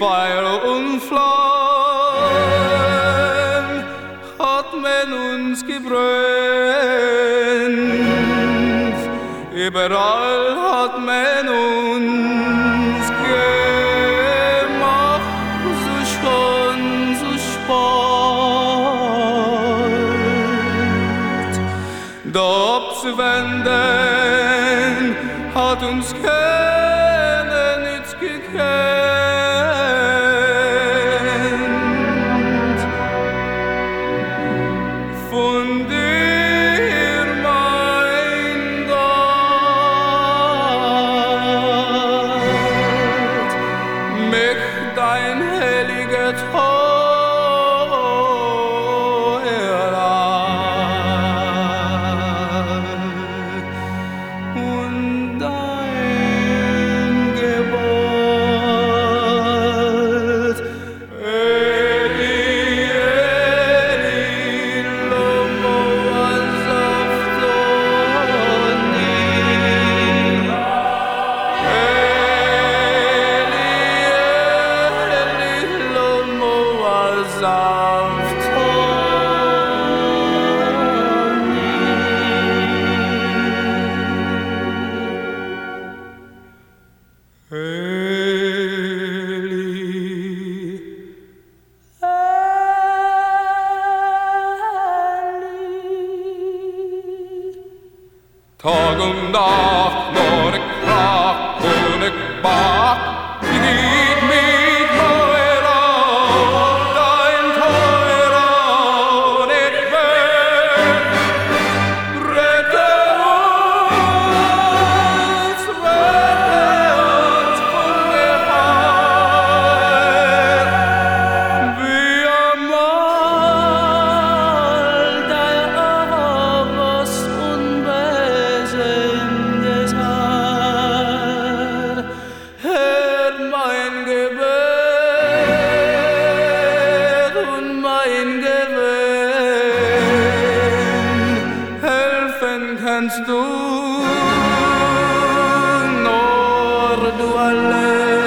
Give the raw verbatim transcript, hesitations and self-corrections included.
Feuer und Flamm hat man uns gebrannt, überall hat man uns gemacht, so schön, so spät. Da abzuwenden hat uns keiner nichts gekannt. Von dir, mein Gott, möcht dein heiliger Tag und Nacht, nur ich frag und ich bach, wie geht mit teurer, dein teurer, und ich will, rette uns, rette uns von der Feier, wie einmal dein Armes unbesendes Haar. Hört mein Gebet und mein Gewinn, helfen kannst du, nur du allein.